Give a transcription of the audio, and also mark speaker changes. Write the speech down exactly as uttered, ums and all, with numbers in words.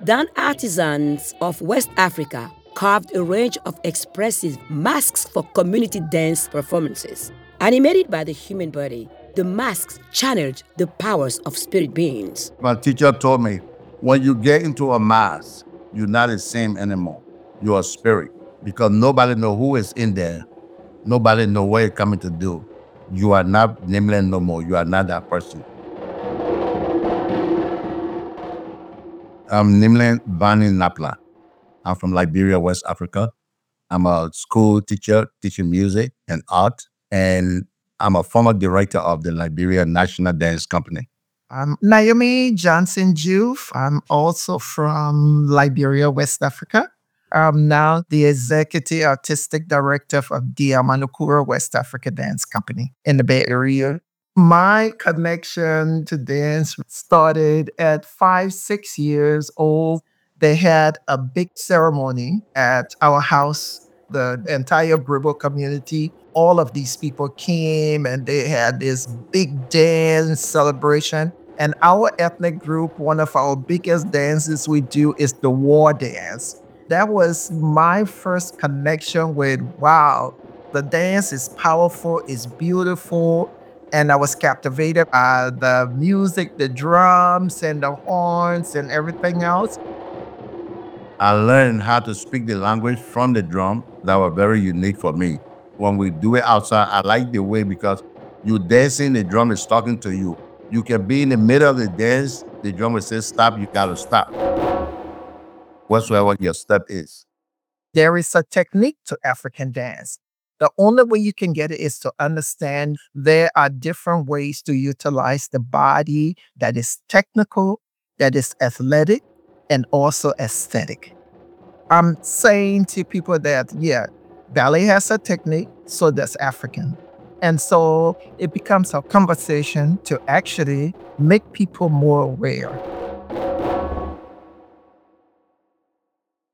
Speaker 1: Dan artisans of West Africa carved a range of expressive masks for community dance performances. Animated by the human body, the masks channeled the powers of spirit beings.
Speaker 2: My teacher told me, when you get into a mask, you're not the same anymore. You're a spirit, because nobody know who is in there. Nobody know what you're coming to do. You are not Nimlen no more. You are not that person. I'm Nimlen Bani Napla. I'm from Liberia, West Africa. I'm a school teacher teaching music and art, and I'm a former director of the Liberia National Dance Company.
Speaker 3: I'm Naomi Johnson Juve. I'm also from Liberia, West Africa. I'm now the executive artistic director of the Amanukura West Africa Dance Company in the Bay Area. My connection to dance started at five, six years old. They had a big ceremony at our house. The entire Gribble community, all of these people came and they had this big dance celebration. And our ethnic group, one of our biggest dances we do is the war dance. That was my first connection with, wow, the dance is powerful, it's beautiful. And I was captivated by the music, the drums and the horns and everything else.
Speaker 2: I learned how to speak the language from the drum that were very unique for me. When we do it outside, I like the way because you dancing, the drum is talking to you. You can be in the middle of the dance, the drum will say stop, you gotta stop. Whatsoever your step is.
Speaker 3: There is a technique to African dance. The only way you can get it is to understand there are different ways to utilize the body that is technical, that is athletic, and also aesthetic. I'm saying to people that, yeah, ballet has a technique, so does African. And so it becomes a conversation to actually make people more aware.